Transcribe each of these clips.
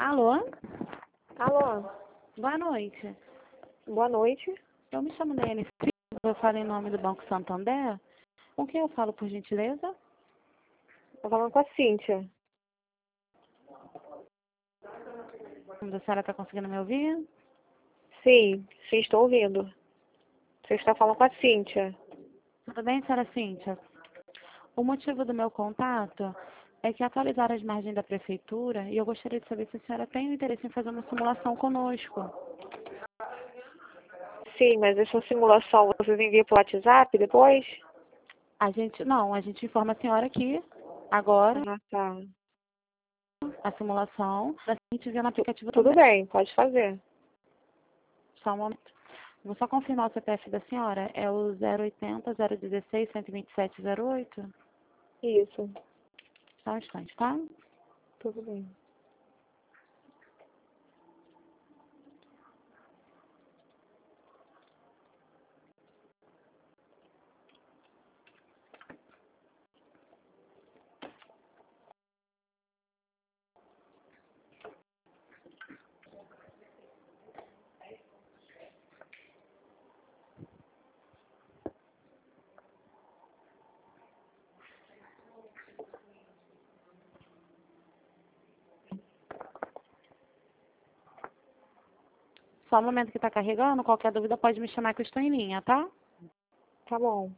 Alô? Alô, Boa noite. boa noite. Eu me chamo Nele Silva, eu falo em nome do Banco Santander. Com quem eu falo, por gentileza? Tô falando com a Cíntia. A senhora está conseguindo me ouvir? Sim, estou ouvindo. Você está falando com a Cíntia. Tudo bem, senhora Cíntia? O motivo do meu contato é que atualizaram as margens da prefeitura e eu gostaria de saber se a senhora tem o interesse em fazer uma simulação conosco. Sim, mas essa simulação vocês enviam pro WhatsApp depois? A gente informa a senhora aqui, agora, Ah, tá. a simulação, para a gente ver no aplicativo Tudo também. bem, pode fazer. Só um momento. Vou só confirmar o CPF da senhora. É o 080 016 127 08? Isso, Só um instante, tá? tudo bem. Só um momento que tá carregando. Qualquer dúvida pode me chamar que eu estou em linha, tá? Tá bom.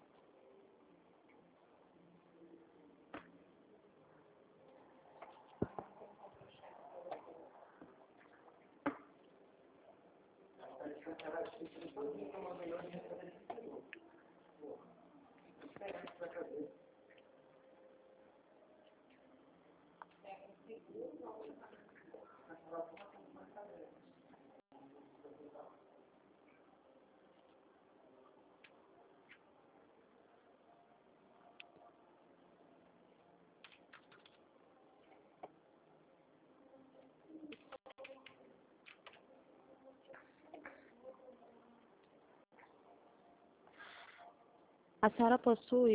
A senhora possui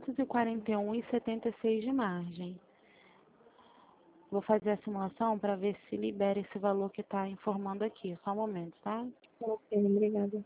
241,76 de margem. Vou fazer a simulação para ver se libera esse valor que está informando aqui. Só um momento, tá? Ok, obrigada.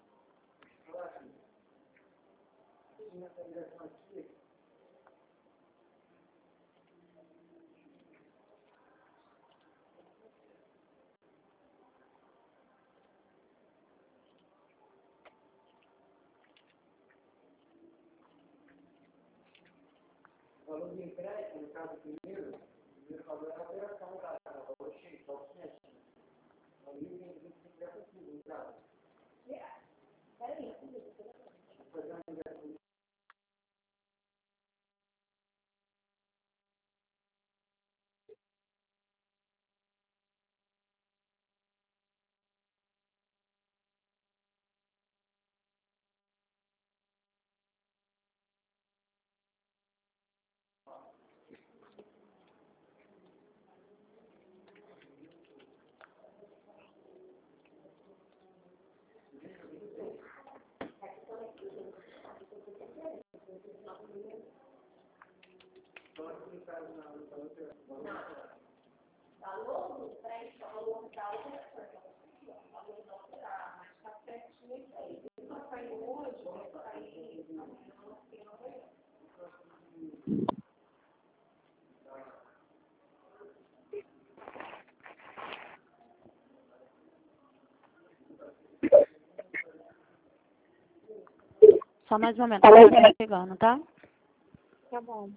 Só mais um momento, tá pegando, tá? Tá bom.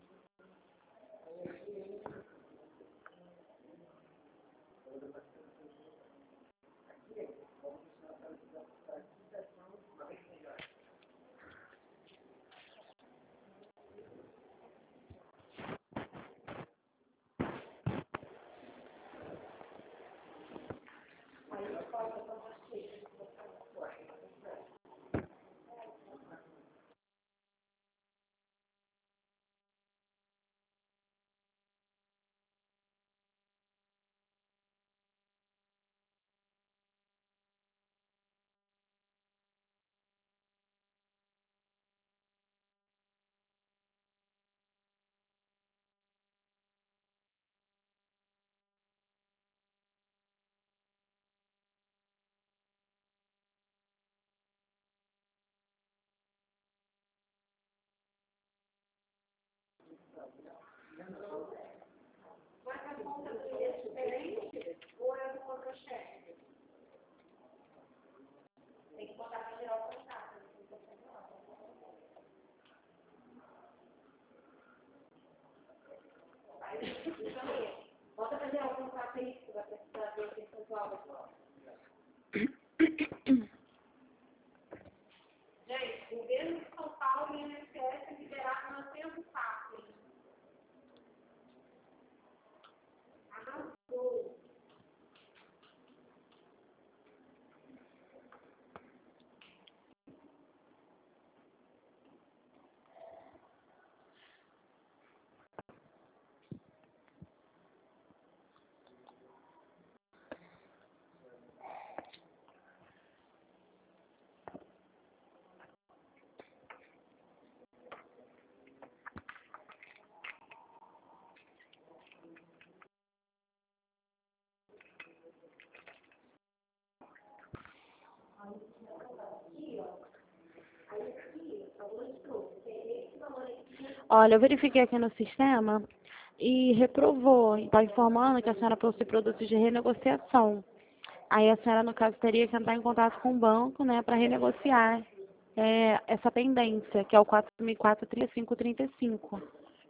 Olha, eu verifiquei aqui no sistema e reprovou. Está informando que a senhora possui produtos de renegociação. Aí a senhora, no caso, teria que entrar em contato com o banco, né, para renegociar essa pendência, que é o 4.004,3535.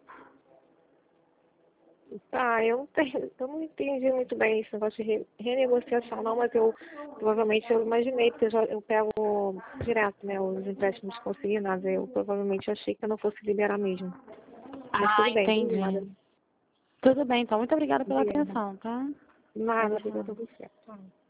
Tá, eu não entendi muito bem esse negócio de renegociação não, mas provavelmente eu imaginei, porque eu pego direto, né, os empréstimos consignados, eu provavelmente achei que eu não fosse liberar mesmo. Mas Ah, tudo bem, obrigada. entendi. Tudo bem, então. Muito obrigada pela Obrigada. atenção, tá? Nada, Tchau. obrigada a você. Tchau.